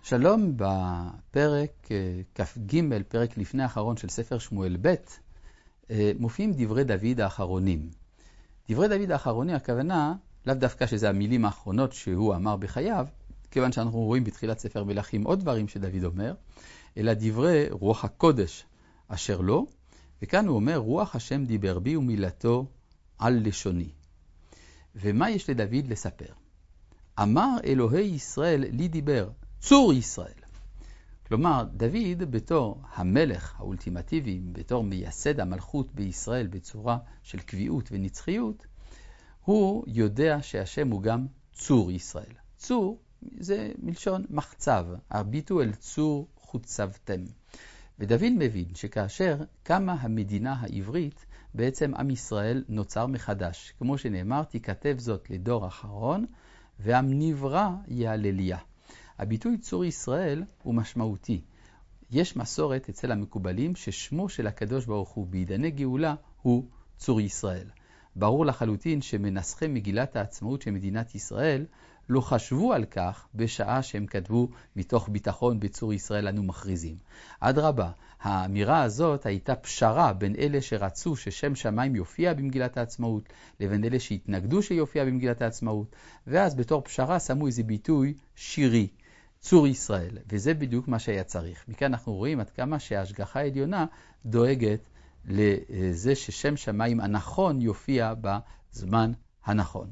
שלום, בפרק כ"ג, פרק לפני האחרון של ספר שמואל ב', מופיעים דברי דוד האחרונים. דברי דוד האחרונים, הכוונה, לאו דווקא שזה המילים האחרונות שהוא אמר בחייו, כיוון שאנחנו רואים בתחילת ספר מלכים עוד דברים שדוד אומר, אלא דברי רוח הקודש אשר לו, וכאן הוא אומר, רוח השם דיבר בי ומילתו על לשוני. ומה יש לדוד לספר? אמר אלוהי ישראל לי דיבר, צור ישראל. כלומר, דוד בתור המלך האולטימטיבי, בתור מייסד המלכות בישראל בצורה של קביעות ונצחיות, הוא יודע שהשם הוא גם צור ישראל. צור זה מלשון מחצב, הביטו אל צור חוצבתם. ודוד מבין שכאשר קמה המדינה העברית, בעצם עם ישראל נוצר מחדש. כמו שנאמר, תיכתב זאת לדור אחרון, ועם נברא יהלליה. הביטוי צור ישראל הוא משמעותי. יש מסורת אצל המקובלים ששמו של הקדוש ברוך הוא בעידני גאולה הוא צור ישראל. ברור לחלוטין שמנסחי מגילת העצמאות של מדינת ישראל לא חשבו על כך בשעה שהם כתבו מתוך ביטחון בצור ישראל אנו מכריזים. אדרבה, האמירה הזאת הייתה פשרה בין אלה שרצו ששם שמיים יופיע במגילת העצמאות לבין אלה שהתנגדו שיופיע במגילת העצמאות, ואז בתור פשרה שמו איזה ביטוי שירי, צור ישראל, וזה בדיוק מה שהיה צריך. מכאן אנחנו רואים עד כמה שההשגחה העליונה דואגת לזה ששם שמיים הנכון יופיע בזמן הנכון.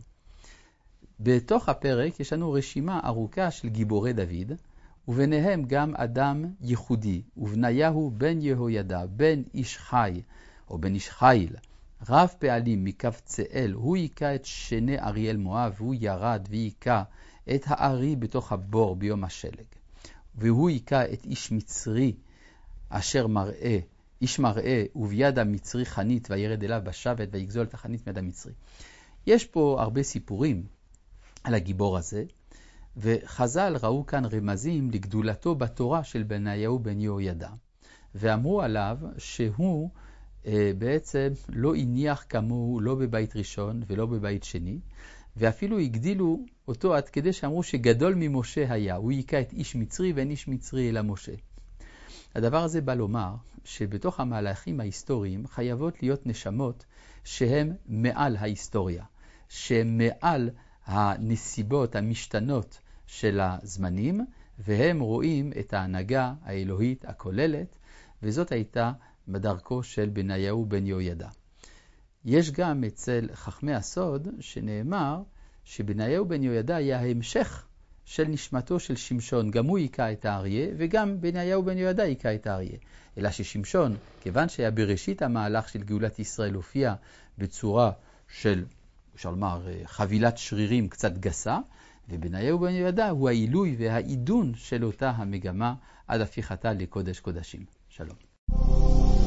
בתוך הפרק יש לנו רשימה ארוכה של גיבורי דוד, וביניהם גם אדם ייחודי, ובניהו בן יהוידע, בן איש חי, או בן איש חיל, רב פעלים מקבצאל, הוא יקע את שני אריאל מואב, והוא ירד ויקע את הארי בתוך הבור ביום השלג. והוא יקע את איש מצרי, אשר מראה, איש מראה, וביד המצרי חנית, וירד אליו בשבת, ויגזול את החנית מיד המצרי. יש פה הרבה סיפורים על הגיבור הזה, וחז"ל ראו כאן רמזים לגדולתו בתורה של בניהו בן יהוידע. ואמרו עליו שהוא בעצם לא הניח כמוהו לא בבית ראשון ולא בבית שני, ואפילו הגדילו אותו עד כדי שאמרו שגדול ממשה היה, הוא יקע את איש מצרי ואין איש מצרי אלא משה. הדבר הזה בא לומר שבתוך המהלכים ההיסטוריים חייבות להיות נשמות שהן מעל ההיסטוריה, שהן מעל הנסיבות המשתנות של הזמנים, והם רואים את ההנהגה האלוהית הכוללת, וזאת הייתה בדרכו של בניהו בן יהוידע. יש גם אצל חכמי הסוד שנאמר שבניהו בן יהוידע היה המשך של נשמתו של שמשון, גם הוא יקע את האריה, וגם בניהו בן יהוידע יקע את האריה. אלא ששמשון, כיוון שהיה בראשית המהלך של גאולת ישראל, הופיע בצורה של, אפשר לומר, חבילת שרירים קצת גסה, ובניהו בן יהוידע הוא העילוי והעידון של אותה המגמה עד הפיכתה לקודש קודשים. שלום.